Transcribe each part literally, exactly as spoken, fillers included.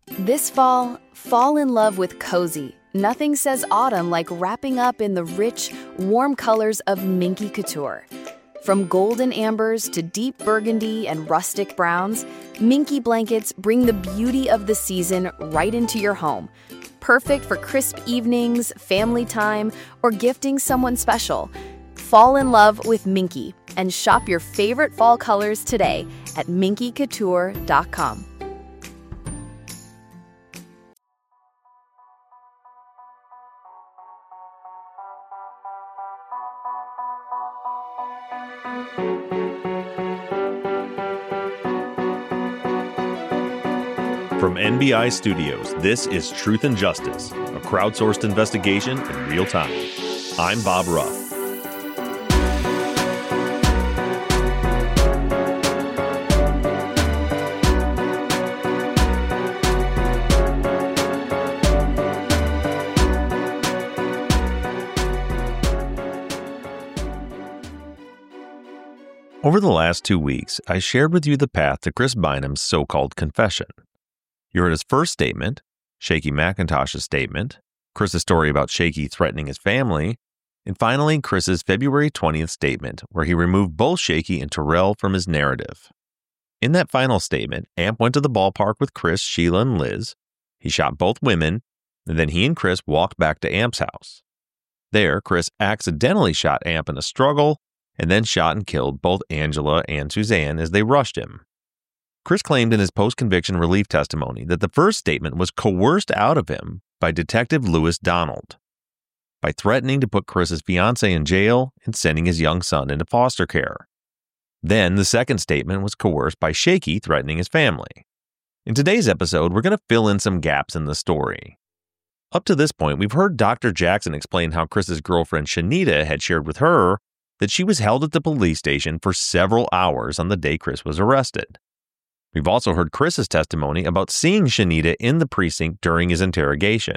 This fall, fall in love with cozy. Nothing says autumn like wrapping up in the rich, warm colors of Minky Couture. From golden ambers to deep burgundy and rustic browns, Minky blankets bring the beauty of the season right into your home. Perfect for crisp evenings, family time, or gifting someone special. Fall in love with Minky and shop your favorite fall colors today at minky couture dot com. From N B I Studios, this is Truth and Justice, a crowdsourced investigation in real time. I'm Bob Ruff. Over the last two weeks, I shared with you the path to Chris Bynum's so-called confession. You heard his first statement, Shaky McIntosh's statement, Chris's story about Shaky threatening his family, and finally Chris's February twentieth statement where he removed both Shaky and Terrell from his narrative. In that final statement, Amp went to the ballpark with Chris, Sheila, and Liz. He shot both women, and then he and Chris walked back to Amp's house. There, Chris accidentally shot Amp in a struggle, and then shot and killed both Angela and Suzanne as they rushed him. Chris claimed in his post-conviction relief testimony that the first statement was coerced out of him by Detective Lewis Donald by threatening to put Chris's fiancée in jail and sending his young son into foster care. Then the second statement was coerced by Shaky threatening his family. In today's episode, we're going to fill in some gaps in the story. Up to this point, we've heard Doctor Jackson explain how Chris's girlfriend Shanita had shared with her that she was held at the police station for several hours on the day Chris was arrested. We've also heard Chris's testimony about seeing Shanita in the precinct during his interrogation.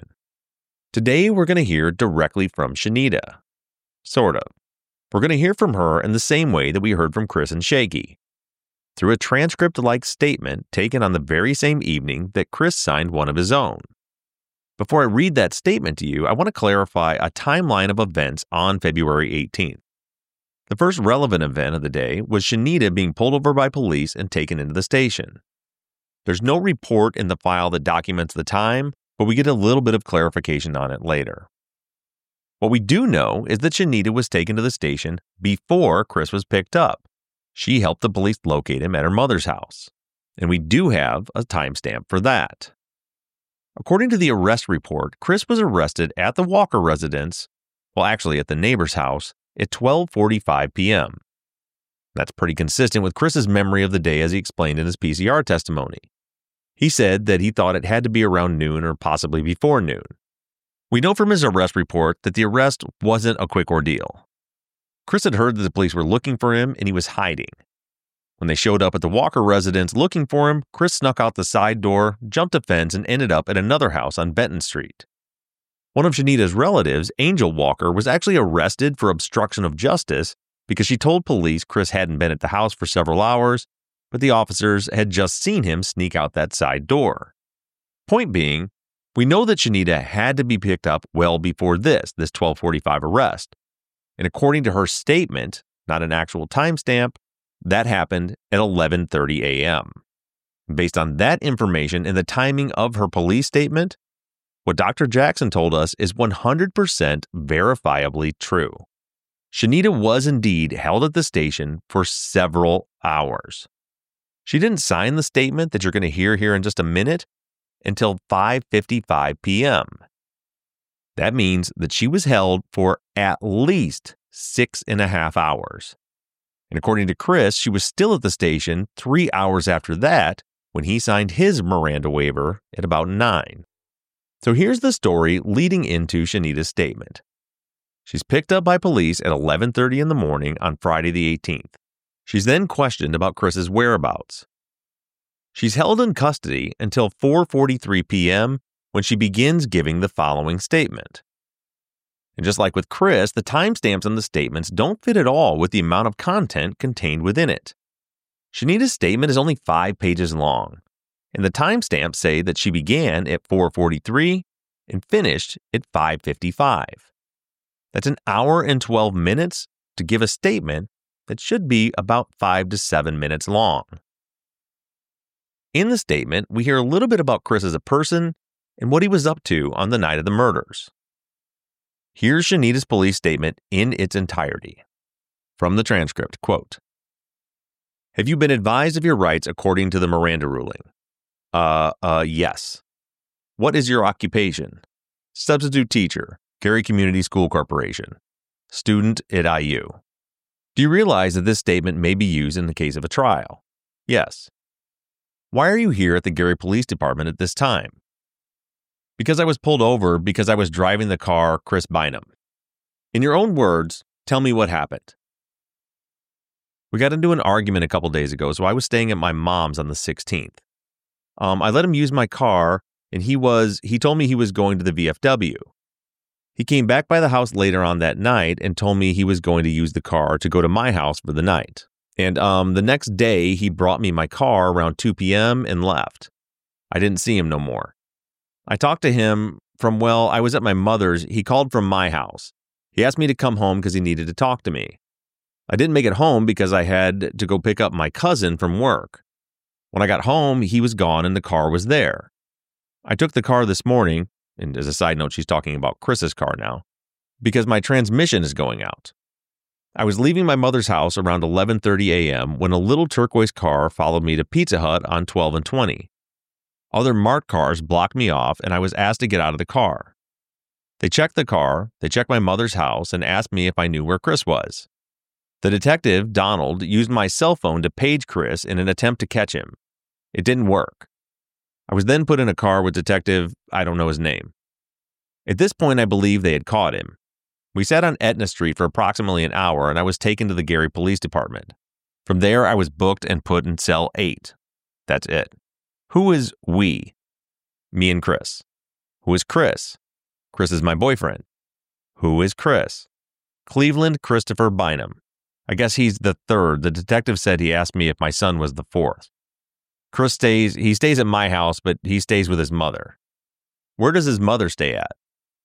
Today, we're going to hear directly from Shanita. Sort of. We're going to hear from her in the same way that we heard from Chris and Shaky, through a transcript-like statement taken on the very same evening that Chris signed one of his own. Before I read that statement to you, I want to clarify a timeline of events on February eighteenth. The first relevant event of the day was Shanita being pulled over by police and taken into the station. There's no report in the file that documents the time, but we get a little bit of clarification on it later. What we do know is that Shanita was taken to the station before Chris was picked up. She helped the police locate him at her mother's house, and we do have a timestamp for that. According to the arrest report, Chris was arrested at the Walker residence, well actually at the neighbor's house, at twelve forty-five p.m. That's pretty consistent with Chris's memory of the day as he explained in his P C R testimony. He said that he thought it had to be around noon or possibly before noon. We know from his arrest report that the arrest wasn't a quick ordeal. Chris had heard that the police were looking for him and he was hiding. When they showed up at the Walker residence looking for him, Chris snuck out the side door, jumped a fence, and ended up at another house on Benton Street. One of Shanita's relatives, Angel Walker, was actually arrested for obstruction of justice because she told police Chris hadn't been at the house for several hours, but the officers had just seen him sneak out that side door. Point being, we know that Shanita had to be picked up well before this, this twelve forty-five arrest. And according to her statement, not an actual timestamp, that happened at eleven thirty a.m. Based on that information and the timing of her police statement, what Doctor Jackson told us is one hundred percent verifiably true. Shanita was indeed held at the station for several hours. She didn't sign the statement that you're going to hear here in just a minute until five fifty-five p.m. That means that she was held for at least six and a half hours. And according to Chris, she was still at the station three hours after that when he signed his Miranda waiver at about nine. So here's the story leading into Shanita's statement. She's picked up by police at eleven thirty in the morning on Friday the eighteenth. She's then questioned about Chris's whereabouts. She's held in custody until four forty-three p.m. when she begins giving the following statement. And just like with Chris, the timestamps on the statements don't fit at all with the amount of content contained within it. Shanita's statement is only five pages long, and the timestamps say that she began at four forty-three and finished at five fifty-five. That's an hour and twelve minutes to give a statement that should be about five to seven minutes long. In the statement, we hear a little bit about Chris as a person and what he was up to on the night of the murders. Here's Shanita's police statement in its entirety. From the transcript, quote, "Have you been advised of your rights according to the Miranda ruling?" Uh, uh, yes. What is your occupation? Substitute teacher, Gary Community School Corporation. Student at I U. Do you realize that this statement may be used in the case of a trial? Yes. Why are you here at the Gary Police Department at this time? Because I was pulled over because I was driving the car Chris Bynum. In your own words, tell me what happened. We got into an argument a couple days ago, so I was staying at my mom's on the sixteenth. Um, I let him use my car, and he was, he told me he was going to the V F W. He came back by the house later on that night and told me he was going to use the car to go to my house for the night. And um, the next day, he brought me my car around two p.m. and left. I didn't see him no more. I talked to him from, well, I was at my mother's. He called from my house. He asked me to come home because he needed to talk to me. I didn't make it home because I had to go pick up my cousin from work. When I got home, he was gone and the car was there. I took the car this morning, and as a side note, she's talking about Chris's car now, because my transmission is going out. I was leaving my mother's house around eleven thirty a.m. when a little turquoise car followed me to Pizza Hut on twelve and twenty. Other marked cars blocked me off, and I was asked to get out of the car. They checked the car, they checked my mother's house, and asked me if I knew where Chris was. The detective, Donald, used my cell phone to page Chris in an attempt to catch him. It didn't work. I was then put in a car with Detective, I don't know his name. At this point, I believe they had caught him. We sat on Etna Street for approximately an hour, and I was taken to the Gary Police Department. From there, I was booked and put in cell eight. That's it. Who is we? Me and Chris. Who is Chris? Chris is my boyfriend. Who is Chris? Cleveland Christopher Bynum. I guess he's the third. The detective said he asked me if my son was the fourth. Chris stays, he stays at my house, but he stays with his mother. Where does his mother stay at?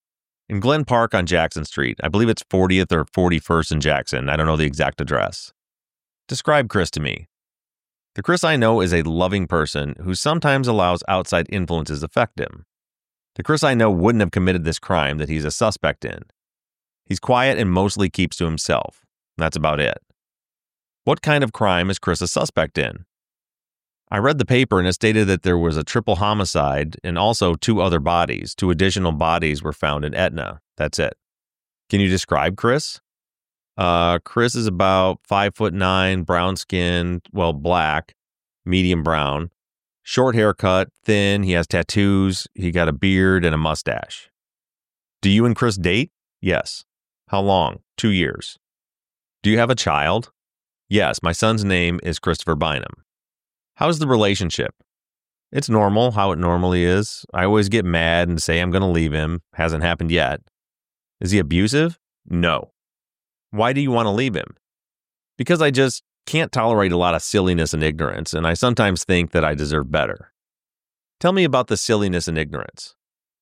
In Glen Park on Jackson Street. I believe it's fortieth or forty-first in Jackson. I don't know the exact address. Describe Chris to me. The Chris I know is a loving person who sometimes allows outside influences affect him. The Chris I know wouldn't have committed this crime that he's a suspect in. He's quiet and mostly keeps to himself. That's about it. What kind of crime is Chris a suspect in? I read the paper and it stated that there was a triple homicide and also two other bodies. Two additional bodies were found in Etna. That's it. Can you describe Chris? Uh, Chris is about five foot nine, brown skin, well, black, medium brown, short haircut, thin. He has tattoos. He got a beard and a mustache. Do you and Chris date? Yes. How long? Two years. Do you have a child? Yes, my son's name is Christopher Bynum. How's the relationship? It's normal, how it normally is. I always get mad and say I'm going to leave him. Hasn't happened yet. Is he abusive? No. Why do you want to leave him? Because I just can't tolerate a lot of silliness and ignorance, and I sometimes think that I deserve better. Tell me about the silliness and ignorance.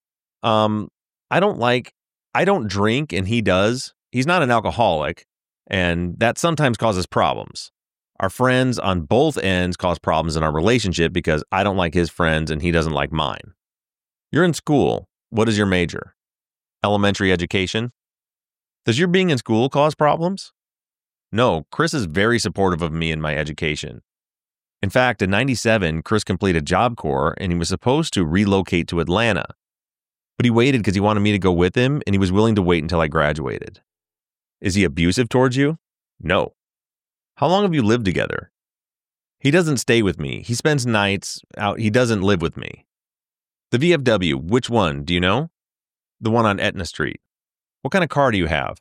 Um, I don't like, I don't drink and he does. He's not an alcoholic, and that sometimes causes problems. Our friends on both ends cause problems in our relationship because I don't like his friends and he doesn't like mine. You're in school. What is your major? Elementary education. Does your being in school cause problems? No, Chris is very supportive of me and my education. In fact, in ninety-seven, Chris completed Job Corps and he was supposed to relocate to Atlanta. But he waited because he wanted me to go with him and he was willing to wait until I graduated. Is he abusive towards you? No. How long have you lived together? He doesn't stay with me. He spends nights out. He doesn't live with me. The V F W, which one, do you know? The one on Etna Street. What kind of car do you have?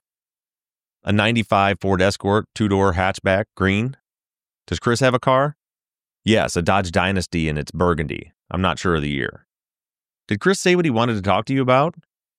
A ninety-five Ford Escort, two-door hatchback, green. Does Chris have a car? Yes, a Dodge Dynasty and it's burgundy. I'm not sure of the year. Did Chris say what he wanted to talk to you about?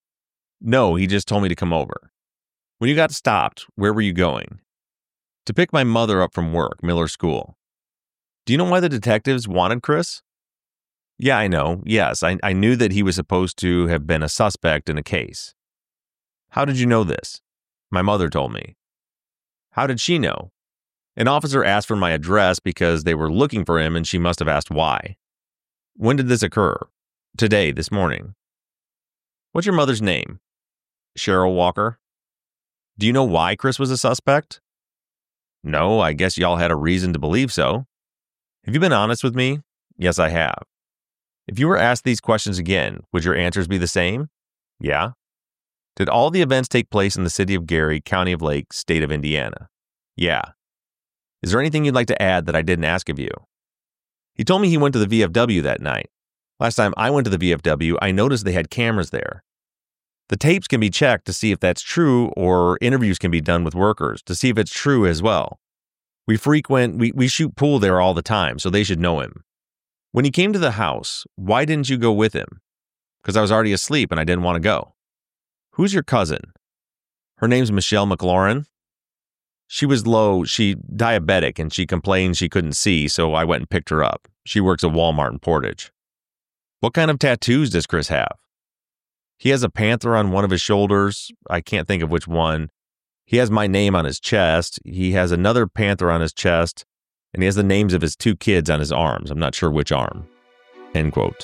No, he just told me to come over. When you got stopped, where were you going? To pick my mother up from work, Miller School. Do you know why the detectives wanted Chris? Yeah, I know. Yes, I, I knew that he was supposed to have been a suspect in a case. How did you know this? My mother told me. How did she know? An officer asked for my address because they were looking for him and she must have asked why. When did this occur? Today, this morning. What's your mother's name? Cheryl Walker. Do you know why Chris was a suspect? No, I guess y'all had a reason to believe so. Have you been honest with me? Yes, I have. If you were asked these questions again, would your answers be the same? Yeah. Did all the events take place in the city of Gary, county of Lake, state of Indiana? Yeah. Is there anything you'd like to add that I didn't ask of you? He told me he went to the V F W that night. Last time I went to the V F W, I noticed they had cameras there. The tapes can be checked to see if that's true, or interviews can be done with workers to see if it's true as well. We frequent, we, we shoot pool there all the time, so they should know him. When he came to the house, why didn't you go with him? Because I was already asleep and I didn't want to go. Who's your cousin? Her name's Michelle McLaurin. She was low, she diabetic, and she complained she couldn't see, so I went and picked her up. She works at Walmart in Portage. What kind of tattoos does Chris have? He has a panther on one of his shoulders. I can't think of which one. He has my name on his chest. He has another panther on his chest, and he has the names of his two kids on his arms. I'm not sure which arm. End quote.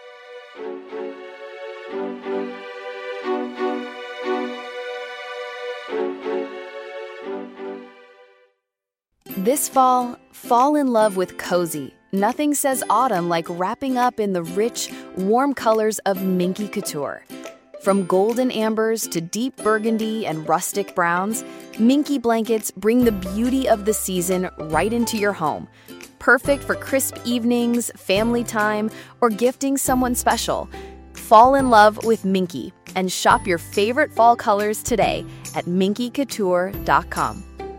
This fall, fall in love with Cozy. Nothing says autumn like wrapping up in the rich, warm colors of Minky Couture. From golden ambers to deep burgundy and rustic browns, Minky blankets bring the beauty of the season right into your home. Perfect for crisp evenings, family time, or gifting someone special. Fall in love with Minky and shop your favorite fall colors today at minky couture dot com.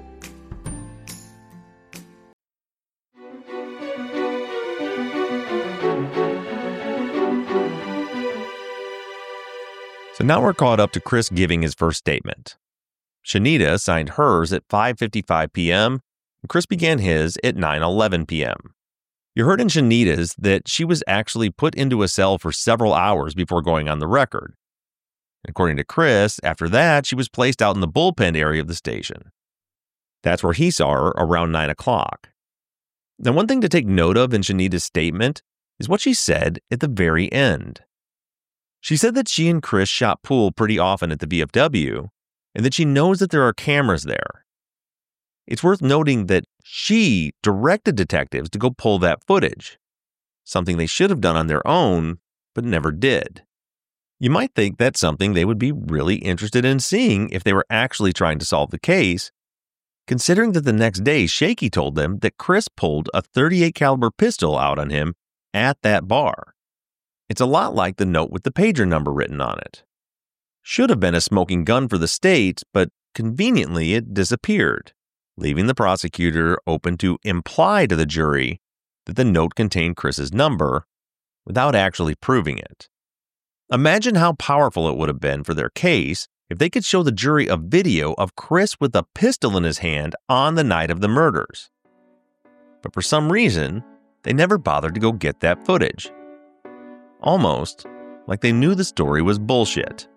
So now we're caught up to Chris giving his first statement. Shanita signed hers at five fifty-five p.m., and Chris began his at nine eleven p.m. You heard in Shanita's that she was actually put into a cell for several hours before going on the record. According to Chris, after that, she was placed out in the bullpen area of the station. That's where he saw her around nine o'clock. Now, one thing to take note of in Shanita's statement is what she said at the very end. She said that she and Chris shot pool pretty often at the V F W, and that she knows that there are cameras there. It's worth noting that she directed detectives to go pull that footage, something they should have done on their own, but never did. You might think that's something they would be really interested in seeing if they were actually trying to solve the case, considering that the next day Shaky told them that Chris pulled a thirty-eight caliber pistol out on him at that bar. It's a lot like the note with the pager number written on it. Should have been a smoking gun for the state, but conveniently it disappeared, leaving the prosecutor open to imply to the jury that the note contained Chris's number without actually proving it. Imagine how powerful it would have been for their case if they could show the jury a video of Chris with a pistol in his hand on the night of the murders. But for some reason, they never bothered to go get that footage. Almost like they knew the story was bullshit.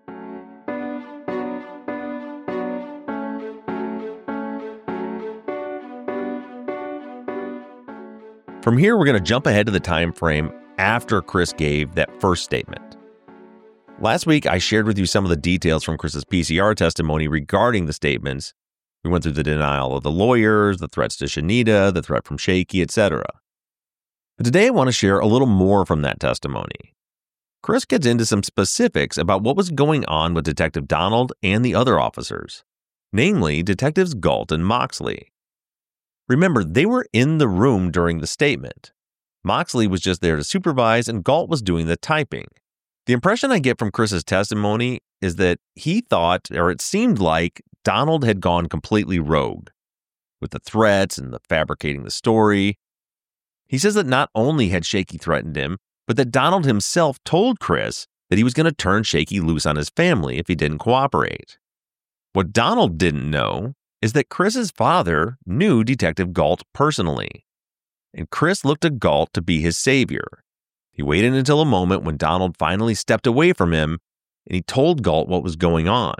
From here, we're going to jump ahead to the time frame after Chris gave that first statement. Last week, I shared with you some of the details from Chris's P C R testimony regarding the statements. We went through the denial of the lawyers, the threats to Shanita, the threat from Shaky, et cetera. But today, I want to share a little more from that testimony. Chris gets into some specifics about what was going on with Detective Donald and the other officers, namely Detectives Galt and Moxley. Remember, they were in the room during the statement. Moxley was just there to supervise, and Galt was doing the typing. The impression I get from Chris's testimony is that he thought, or it seemed like, Donald had gone completely rogue with the threats and the fabricating the story. He says that not only had Shaky threatened him, but that Donald himself told Chris that he was going to turn Shaky loose on his family if he didn't cooperate. What Donald didn't know is that Chris's father knew Detective Galt personally, and Chris looked to Galt to be his savior. He waited until a moment when Donald finally stepped away from him, and he told Galt what was going on.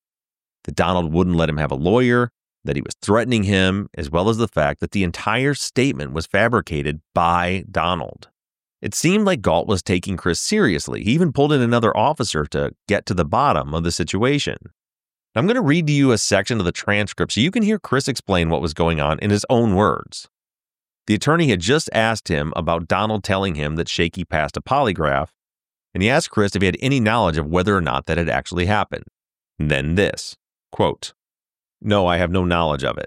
That Donald wouldn't let him have a lawyer, that he was threatening him, as well as the fact that the entire statement was fabricated by Donald. It seemed like Galt was taking Chris seriously. He even pulled in another officer to get to the bottom of the situation. I'm going to read to you a section of the transcript so you can hear Chris explain what was going on in his own words. The attorney had just asked him about Donald telling him that Shaky passed a polygraph, and he asked Chris if he had any knowledge of whether or not that had actually happened. And then this, quote, "No, I have no knowledge of it.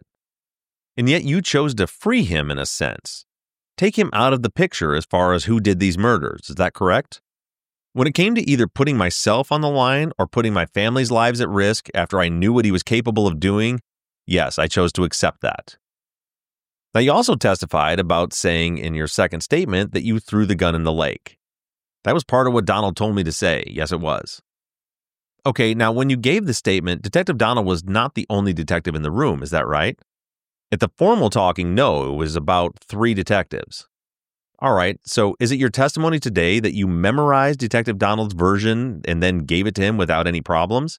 And yet you chose to free him in a sense. Take him out of the picture as far as who did these murders. Is that correct? When it came to either putting myself on the line or putting my family's lives at risk after I knew what he was capable of doing, yes, I chose to accept that. Now, you also testified about saying in your second statement that you threw the gun in the lake. That was part of what Donald told me to say. Yes, it was. Okay, now when you gave the statement, Detective Donald was not the only detective in the room, is that right? At the formal talking, no, it was about three detectives. All right, so is it your testimony today that you memorized Detective Donald's version and then gave it to him without any problems?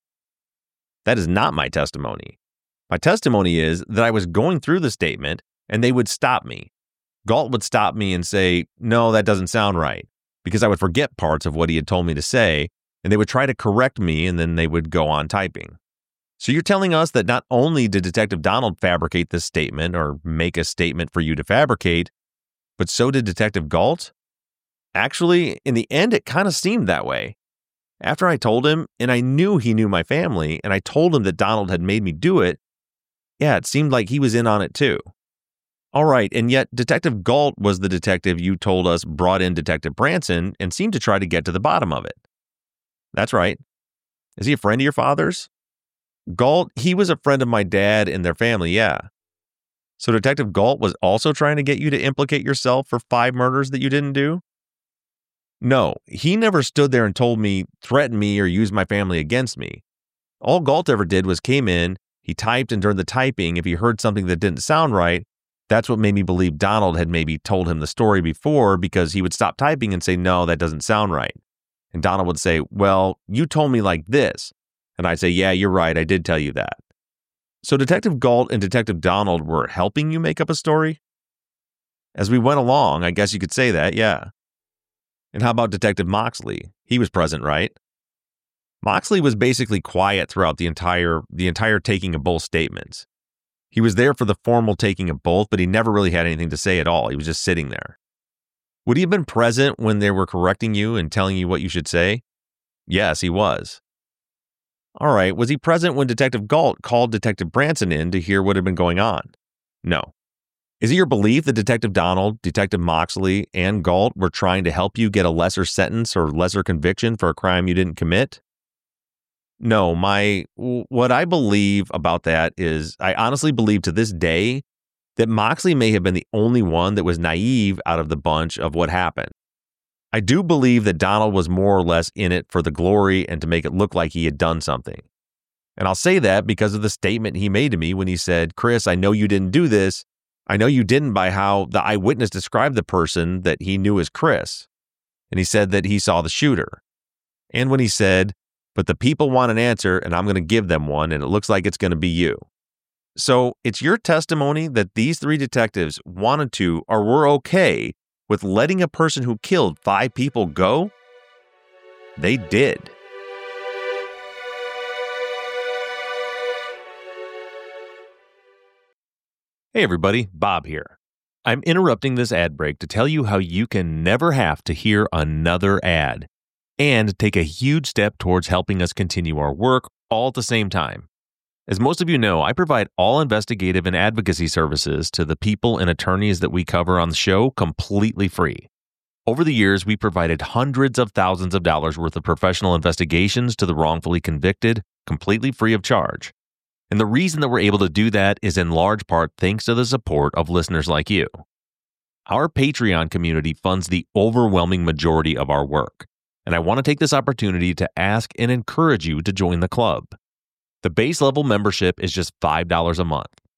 That is not my testimony. My testimony is that I was going through the statement and they would stop me. Galt would stop me and say, no, that doesn't sound right, because I would forget parts of what he had told me to say, and they would try to correct me and then they would go on typing. So you're telling us that not only did Detective Donald fabricate this statement or make a statement for you to fabricate, but so did Detective Galt? Actually, in the end, it kind of seemed that way. After I told him, and I knew he knew my family, and I told him that Donald had made me do it, yeah, it seemed like he was in on it too. All right, and yet Detective Galt was the detective you told us brought in Detective Branson and seemed to try to get to the bottom of it. That's right. Is he a friend of your father's? Galt, he was a friend of my dad and their family, yeah. So Detective Galt was also trying to get you to implicate yourself for five murders that you didn't do? No, he never stood there and told me, threaten me, or use my family against me. All Galt ever did was came in, he typed, and during the typing, if he heard something that didn't sound right, that's what made me believe Donald had maybe told him the story before, because he would stop typing and say, no, that doesn't sound right. And Donald would say, well, you told me like this. And I'd say, yeah, you're right, I did tell you that. So Detective Galt and Detective Donald were helping you make up a story? As we went along, I guess you could say that, yeah. And how about Detective Moxley? He was present, right? Moxley was basically quiet throughout the entire the entire taking of both statements. He was there for the formal taking of both, but he never really had anything to say at all. He was just sitting there. Would he have been present when they were correcting you and telling you what you should say? Yes, he was. All right, was he present when Detective Galt called Detective Branson in to hear what had been going on? No. Is it your belief that Detective Donald, Detective Moxley, and Galt were trying to help you get a lesser sentence or lesser conviction for a crime you didn't commit? No, my what I believe about that is I honestly believe to this day that Moxley may have been the only one that was naive out of the bunch of what happened. I do believe that Donald was more or less in it for the glory and to make it look like he had done something. And I'll say that because of the statement he made to me when he said, Chris, I know you didn't do this. I know you didn't by how the eyewitness described the person that he knew as Chris. And he said that he saw the shooter. And when he said, but the people want an answer and I'm going to give them one and it looks like it's going to be you. So it's your testimony that these three detectives wanted to or were okay with letting a person who killed five people go? They did. Hey everybody, Bob here. I'm interrupting this ad break to tell you how you can never have to hear another ad and take a huge step towards helping us continue our work all at the same time. As most of you know, I provide all investigative and advocacy services to the people and attorneys that we cover on the show completely free. Over the years, we provided hundreds of thousands of dollars worth of professional investigations to the wrongfully convicted, completely free of charge. And the reason that we're able to do that is in large part thanks to the support of listeners like you. Our Patreon community funds the overwhelming majority of our work, and I want to take this opportunity to ask and encourage you to join the club. The base level membership is just five dollars a month.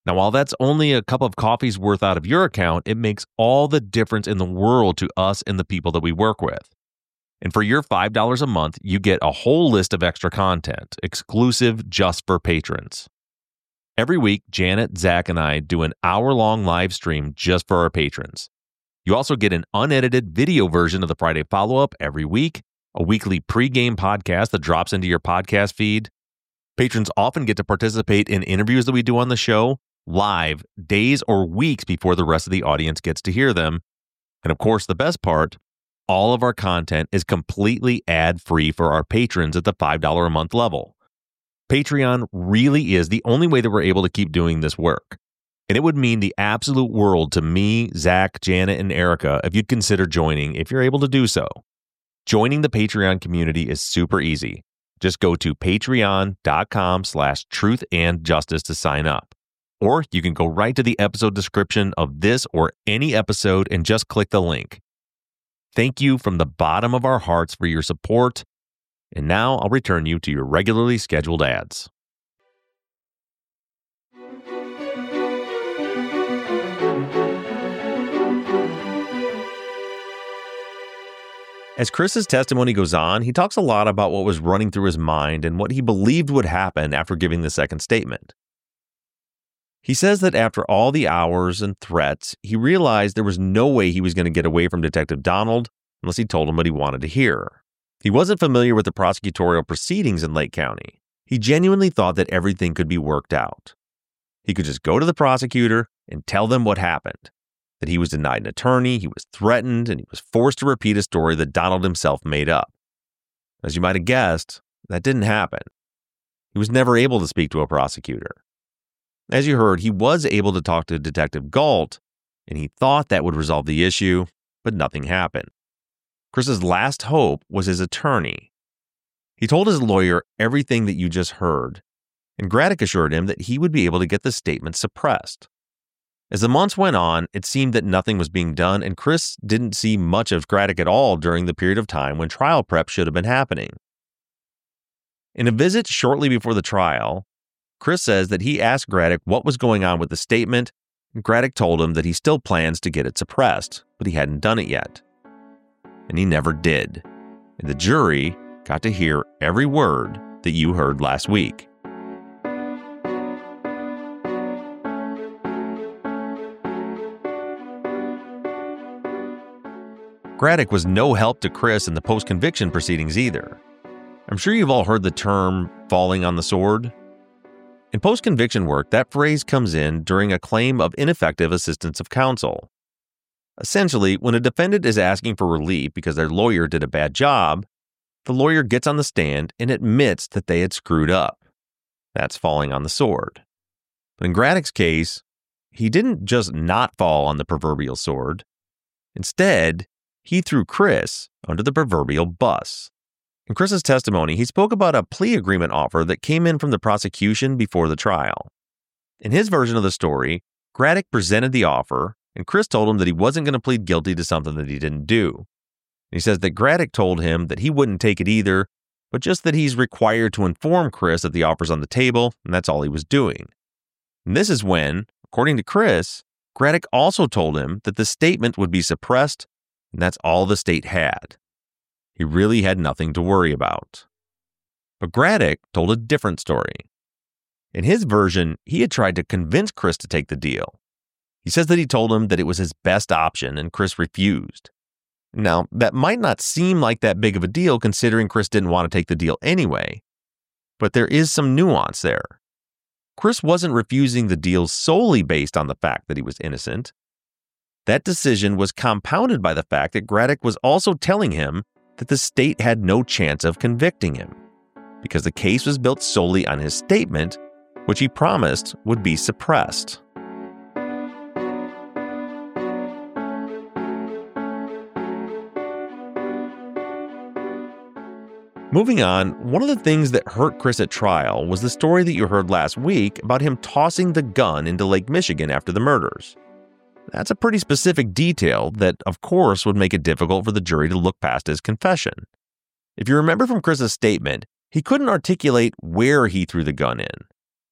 Now, while that's only a cup of coffee's worth out of your account, it makes all the difference in the world to us and the people that we work with. And for your five dollars a month, you get a whole list of extra content, exclusive just for patrons. Every week, Janet, Zach, and I do an hour-long live stream just for our patrons. You also get an unedited video version of the Friday follow-up every week, a weekly pregame podcast that drops into your podcast feed. Patrons often get to participate in interviews that we do on the show, live, days or weeks before the rest of the audience gets to hear them. And of course, the best part, all of our content is completely ad-free for our patrons at the five dollars a month level. Patreon really is the only way that we're able to keep doing this work. And it would mean the absolute world to me, Zach, Janet, and Erica if you'd consider joining if you're able to do so. Joining the Patreon community is super easy. Just go to patreon.com slash truth and justice to sign up. Or you can go right to the episode description of this or any episode and just click the link. Thank you from the bottom of our hearts for your support. And now I'll return you to your regularly scheduled ads. As Chris's testimony goes on, he talks a lot about what was running through his mind and what he believed would happen after giving the second statement. He says that after all the hours and threats, he realized there was no way he was going to get away from Detective Donald unless he told him what he wanted to hear. He wasn't familiar with the prosecutorial proceedings in Lake County. He genuinely thought that everything could be worked out. He could just go to the prosecutor and tell them what happened, that he was denied an attorney, he was threatened, and he was forced to repeat a story that Donald himself made up. As you might have guessed, that didn't happen. He was never able to speak to a prosecutor. As you heard, he was able to talk to Detective Galt, and he thought that would resolve the issue, but nothing happened. Chris's last hope was his attorney. He told his lawyer everything that you just heard, and Graddick assured him that he would be able to get the statement suppressed. As the months went on, it seemed that nothing was being done, and Chris didn't see much of Graddick at all during the period of time when trial prep should have been happening. In a visit shortly before the trial, Chris says that he asked Graddick what was going on with the statement, and Graddick told him that he still plans to get it suppressed, but he hadn't done it yet. And he never did. And the jury got to hear every word that you heard last week. Graddick was no help to Chris in the post-conviction proceedings either. I'm sure you've all heard the term falling on the sword. In post-conviction work, that phrase comes in during a claim of ineffective assistance of counsel. Essentially, when a defendant is asking for relief because their lawyer did a bad job, the lawyer gets on the stand and admits that they had screwed up. That's falling on the sword. But in Graddick's case, he didn't just not fall on the proverbial sword. Instead, he threw Chris under the proverbial bus. In Chris's testimony, he spoke about a plea agreement offer that came in from the prosecution before the trial. In his version of the story, Graddick presented the offer, and Chris told him that he wasn't going to plead guilty to something that he didn't do. He says that Graddick told him that he wouldn't take it either, but just that he's required to inform Chris that the offer's on the table, and that's all he was doing. And this is when, according to Chris, Graddick also told him that the statement would be suppressed, and that's all the state had. He really had nothing to worry about. But Graddick told a different story. In his version, he had tried to convince Chris to take the deal. He says that he told him that it was his best option, and Chris refused. Now, that might not seem like that big of a deal considering Chris didn't want to take the deal anyway, but there is some nuance there. Chris wasn't refusing the deal solely based on the fact that he was innocent. That decision was compounded by the fact that Graddick was also telling him that the state had no chance of convicting him, because the case was built solely on his statement, which he promised would be suppressed. Moving on, one of the things that hurt Chris at trial was the story that you heard last week about him tossing the gun into Lake Michigan after the murders. That's a pretty specific detail that, of course, would make it difficult for the jury to look past his confession. If you remember from Chris's statement, he couldn't articulate where he threw the gun in.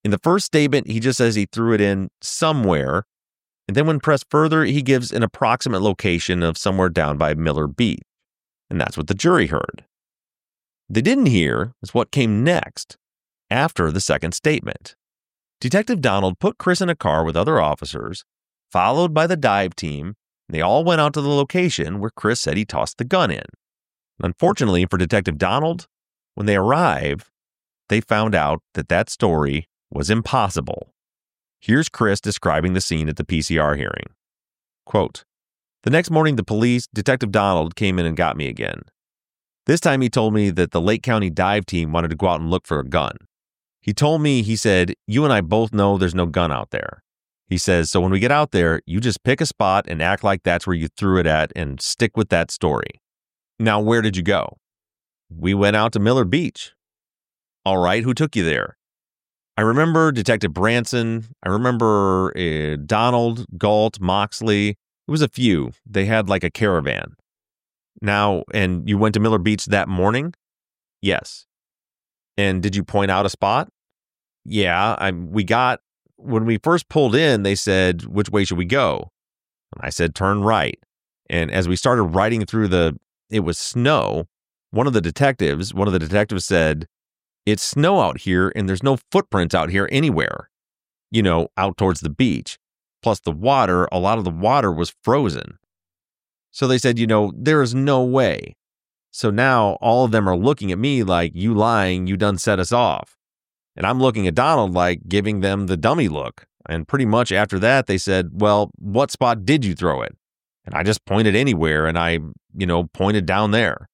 In the first statement, he just says he threw it in somewhere. And then when pressed further, he gives an approximate location of somewhere down by Miller Beach. And that's what the jury heard. They didn't hear is what came next, after the second statement. Detective Donald put Chris in a car with other officers, followed by the dive team. They all went out to the location where Chris said he tossed the gun in. Unfortunately for Detective Donald, when they arrived, they found out that that story was impossible. Here's Chris describing the scene at the P C R hearing. Quote, "The next morning, the police, Detective Donald, came in and got me again. This time he told me that the Lake County dive team wanted to go out and look for a gun. He told me, he said, you and I both know there's no gun out there. He says, so when we get out there, you just pick a spot and act like that's where you threw it at and stick with that story. Now, where did you go? We went out to Miller Beach. All right, who took you there? I remember Detective Branson. I remember uh, Donald, Galt, Moxley. It was a few. They had like a caravan. Now, and you went to Miller Beach that morning? Yes. And did you point out a spot? Yeah, I, we got, when we first pulled in, they said, which way should we go? And I said, turn right. And as we started riding through the, it was snow, one of the detectives, one of the detectives said, it's snow out here and there's no footprints out here anywhere, you know, out towards the beach. Plus the water, a lot of the water was frozen. So they said, you know, there is no way. So now all of them are looking at me like, you lying, you done set us off. And I'm looking at Donald like giving them the dummy look. And pretty much after that, they said, well, what spot did you throw it? And I just pointed anywhere and I, you know, pointed down there.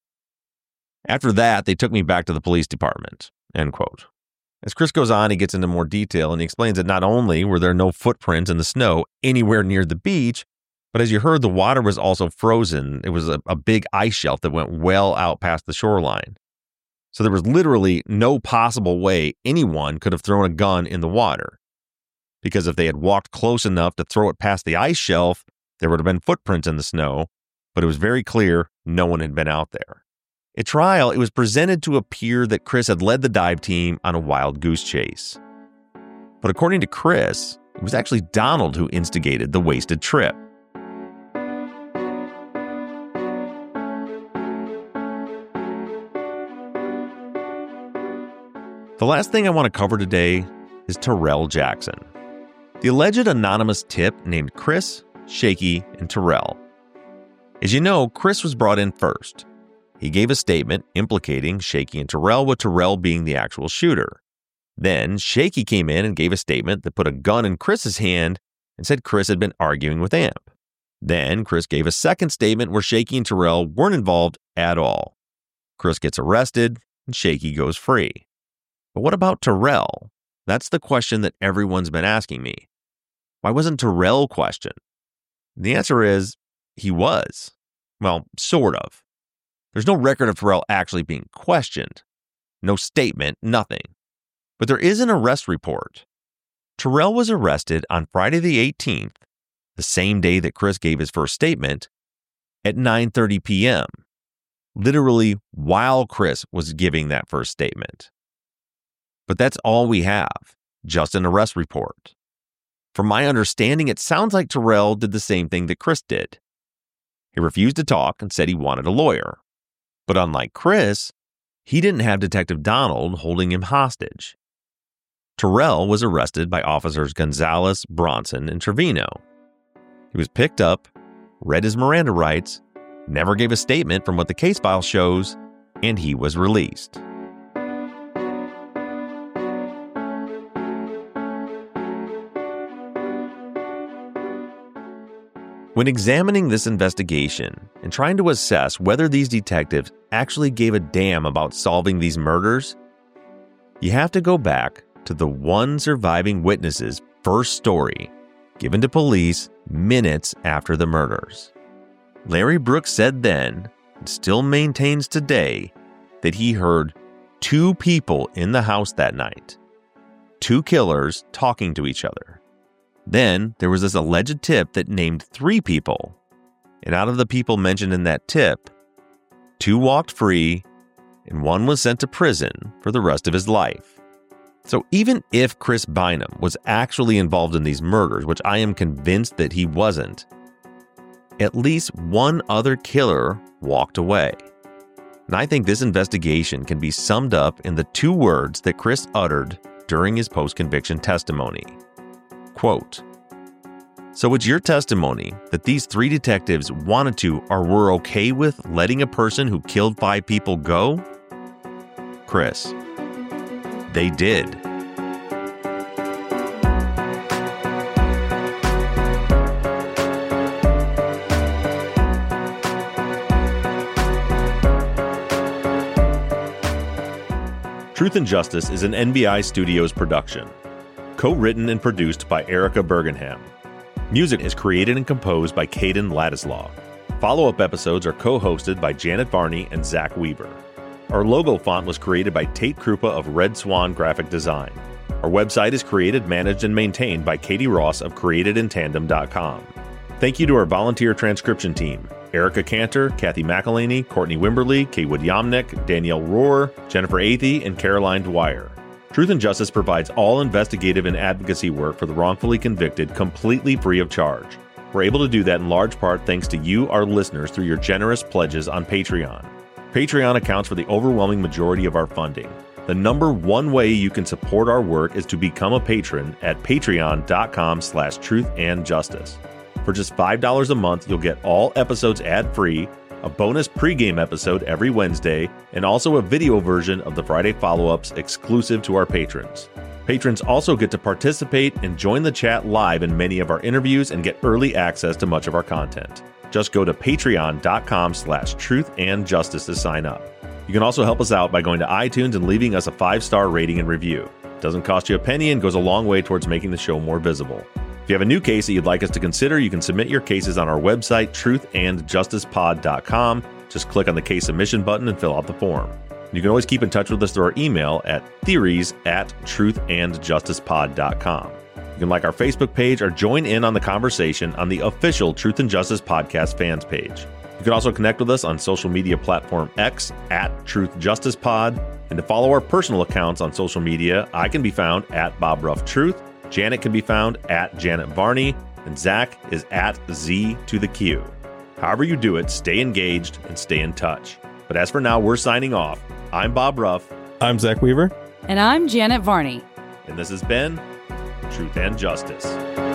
After that, they took me back to the police department, end quote. As Chris goes on, he gets into more detail and he explains that not only were there no footprints in the snow anywhere near the beach, but as you heard, the water was also frozen. It was a, a big ice shelf that went well out past the shoreline. So there was literally no possible way anyone could have thrown a gun in the water. Because if they had walked close enough to throw it past the ice shelf, there would have been footprints in the snow, but it was very clear no one had been out there. At trial, it was presented to appear that Chris had led the dive team on a wild goose chase. But according to Chris, it was actually Donald who instigated the wasted trip. The last thing I want to cover today is Terrell Jackson, the alleged anonymous tip named Chris, Shaky, and Terrell. As you know, Chris was brought in first. He gave a statement implicating Shaky and Terrell, with Terrell being the actual shooter. Then Shaky came in and gave a statement that put a gun in Chris's hand and said Chris had been arguing with Amp. Then Chris gave a second statement where Shaky and Terrell weren't involved at all. Chris gets arrested and Shaky goes free. But what about Terrell? That's the question that everyone's been asking me. Why wasn't Terrell questioned? The answer is he was. Well, sort of. There's no record of Terrell actually being questioned. No statement, nothing. But there is an arrest report. Terrell was arrested on Friday the eighteenth, the same day that Chris gave his first statement, at nine thirty p.m., literally while Chris was giving that first statement. But that's all we have, just an arrest report. From my understanding, it sounds like Terrell did the same thing that Chris did. He refused to talk and said he wanted a lawyer. But unlike Chris, he didn't have Detective Donald holding him hostage. Terrell was arrested by officers Gonzalez, Bronson, and Trevino. He was picked up, read his Miranda rights, never gave a statement from what the case file shows, and he was released. When examining this investigation and trying to assess whether these detectives actually gave a damn about solving these murders, you have to go back to the one surviving witness's first story given to police minutes after the murders. Larry Brooks said then, and still maintains today, that he heard two people in the house that night, two killers talking to each other. Then there was this alleged tip that named three people, and out of the people mentioned in that tip, two walked free and one was sent to prison for the rest of his life. So even if Chris Bynum was actually involved in these murders, which I am convinced that he wasn't, at least one other killer walked away. And I think this investigation can be summed up in the two words that Chris uttered during his post-conviction testimony. Quote, "So it's your testimony that these three detectives wanted to or were okay with letting a person who killed five people go?" Chris, they did. Truth and Justice is an N B I Studios production. Co-written and produced by Erica Bergenham. Music is created and composed by Caden Ladislaw. Follow-up episodes are co-hosted by Janet Varney and Zach Weaver. Our logo font was created by Tate Krupa of Red Swan Graphic Design. Our website is created, managed, and maintained by Katie Ross of created in tandem dot com. Thank you to our volunteer transcription team, Erica Cantor, Kathy McElhaney, Courtney Wimberly, Kaywood Yomnick, Danielle Rohr, Jennifer Athey, and Caroline Dwyer. Truth and Justice provides all investigative and advocacy work for the wrongfully convicted completely free of charge. We're able to do that in large part thanks to you, our listeners, through your generous pledges on Patreon. Patreon accounts for the overwhelming majority of our funding. The number one way you can support our work is to become a patron at patreon dot com slash truth and justice. For just five dollars a month, you'll get all episodes ad-free, a bonus pregame episode every Wednesday, and also a video version of the Friday follow-ups exclusive to our patrons. Patrons also get to participate and join the chat live in many of our interviews and get early access to much of our content. Just go to patreon dot com slash truth and justice to sign up. You can also help us out by going to iTunes and leaving us a five-star rating and review. It doesn't cost you a penny and goes a long way towards making the show more visible. If you have a new case that you'd like us to consider, you can submit your cases on our website, truth and justice pod dot com. Just click on the case submission button and fill out the form. You can always keep in touch with us through our email at theories at truth and justice pod dot com. You can like our Facebook page or join in on the conversation on the official Truth and Justice Podcast fans page. You can also connect with us on social media platform X at Truth Justice Pod. And to follow our personal accounts on social media, I can be found at Bob Ruff Truth. Janet can be found at Janet Varney, and Zach is at Z to the Q. However you do it, stay engaged and stay in touch. But as for now, we're signing off. I'm Bob Ruff. I'm Zach Weaver. And I'm Janet Varney. And this has been Truth and Justice.